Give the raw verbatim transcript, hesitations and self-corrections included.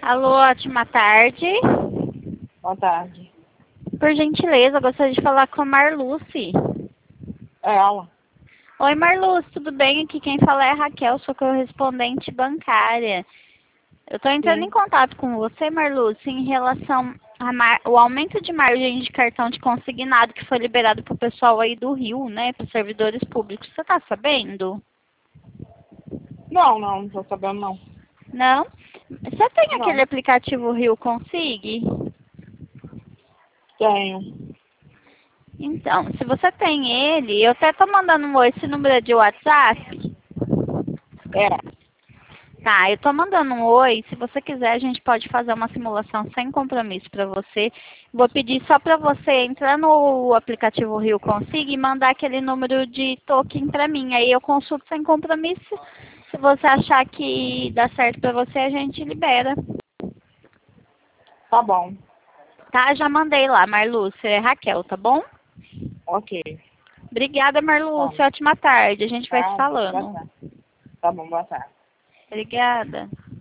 Alô, ótima tarde. Boa tarde. Por gentileza, eu gostaria de falar com a Marluce. É ela. Oi, Marluce, tudo bem? Aqui quem fala é a Raquel, sou correspondente bancária. Eu estou entrando Sim. em contato com você, Marluce, em relação ao aumento de margem de cartão de consignado que foi liberado para o pessoal aí do Rio, né, para os servidores públicos. Você está sabendo? Não, não, não tô sabendo não. Não? Você tem aquele Não. aplicativo Rio Consig? Tenho. Então, se você tem ele, eu até estou mandando um oi, esse número é de WhatsApp. É. Tá, eu tô mandando um oi. Se você quiser, a gente pode fazer uma simulação sem compromisso para você. Vou pedir só para você entrar no aplicativo Rio Consig e mandar aquele número de token para mim. Aí eu consulto sem compromisso. Se você achar que dá certo para você, a gente libera. Tá bom. Tá, já mandei lá, Marluce. É Raquel, tá bom? Ok. Obrigada, Tá. Marluce. Ótima tarde. A gente vai se Tá. Boa falando. tarde. Tá bom, boa tarde. Obrigada.